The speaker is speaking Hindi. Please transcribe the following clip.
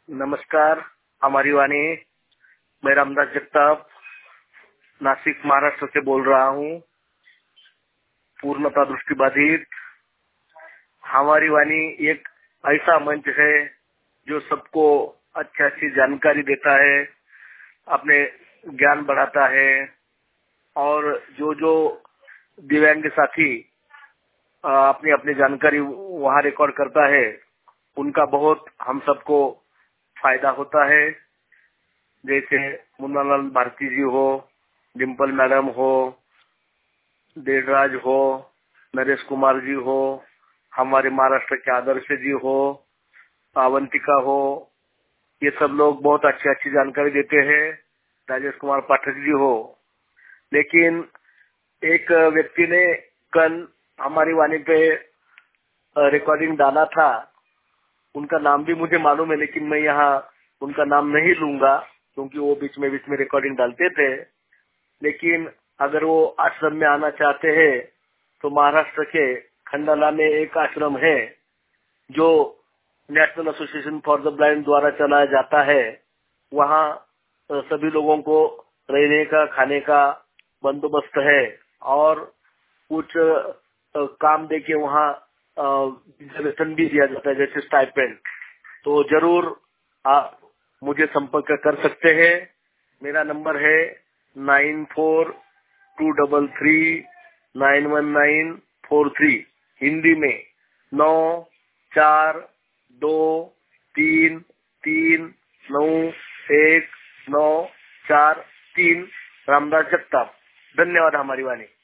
नमस्कार। हमारी वाणी। मैं रामदास जगताप नासिक महाराष्ट्र से बोल रहा हूँ, पूर्णता दृष्टिबाधित। हमारी वाणी एक ऐसा मंच है जो सबको अच्छी जानकारी देता है, अपने ज्ञान बढ़ाता है और जो दिव्यांग साथी अपनी अपनी जानकारी वहाँ रिकॉर्ड करता है, उनका बहुत हम सबको फायदा होता है। जैसे मुन्नालाल भारती जी हो, डिम्पल मैडम हो, देवराज हो, नरेश कुमार जी हो, हमारे महाराष्ट्र के आदर्श जी हो, अवंतिका हो, ये सब लोग बहुत अच्छी जानकारी देते हैं। राजेश कुमार पाठक जी हो। लेकिन एक व्यक्ति ने कल हमारी वाणी पे रिकॉर्डिंग डाला था, उनका नाम भी मुझे मालूम है, लेकिन मैं यहाँ उनका नाम नहीं लूंगा क्योंकि वो बीच में रिकॉर्डिंग डालते थे। लेकिन अगर वो आश्रम में आना चाहते हैं तो महाराष्ट्र के खंडाला में एक आश्रम है जो national association for the blind द्वारा चलाया जाता है। वहाँ सभी लोगों को रहने का, खाने का बंदोबस्त है और कुछ काम देके वहाँ वेतन भी दिया जाता है, जैसे स्टाइपेंड। तो जरूर आप मुझे संपर्क कर सकते हैं। मेरा नंबर है 9423391943, हिंदी में 9423391943। रामदास जगताप। धन्यवाद हमारी वाणी।